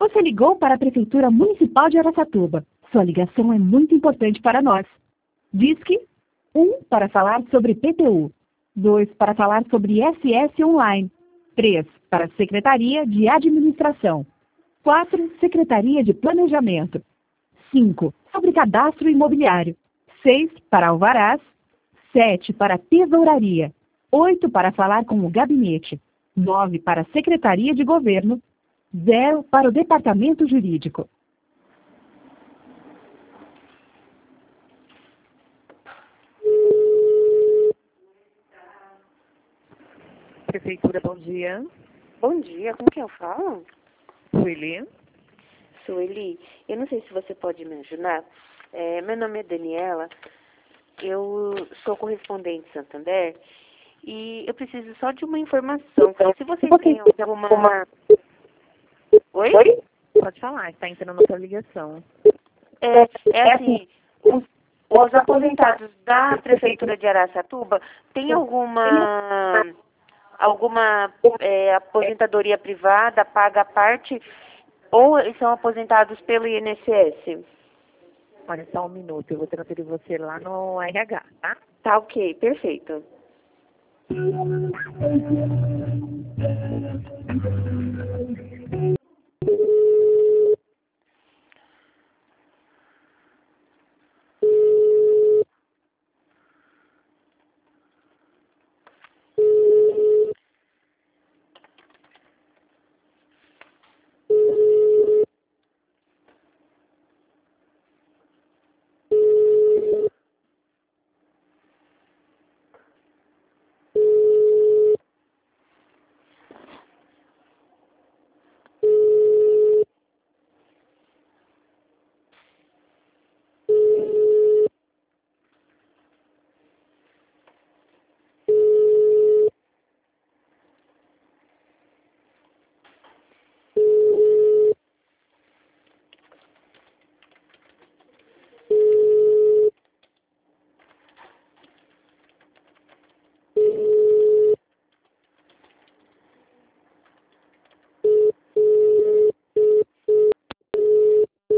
Você ligou para a Prefeitura Municipal de Araçatuba. Sua ligação é muito importante para nós. Disque 1 para falar sobre PTU. 2 para falar sobre SS Online. 3 para Secretaria de Administração. 4, Secretaria de Planejamento. 5, sobre Cadastro Imobiliário. 6, para Alvarás. 7, para Tesouraria. 8, para falar com o Gabinete. 9, para a Secretaria de Governo. 0, para o Departamento Jurídico. Prefeitura, bom dia. Bom dia, como que eu falo? Sueli. Sueli, eu não sei se você pode me ajudar. Meu nome é Daniela, eu sou correspondente Santander e eu preciso só de uma informação. Se vocês têm alguma... Oi? Pode falar, está entrando na sua ligação. Assim, os aposentados da Prefeitura de Araçatuba têm alguma aposentadoria privada, paga a parte, ou são aposentados pelo INSS? Olha, só um minuto, eu vou transferir você lá no RH, tá? Tá ok, perfeito.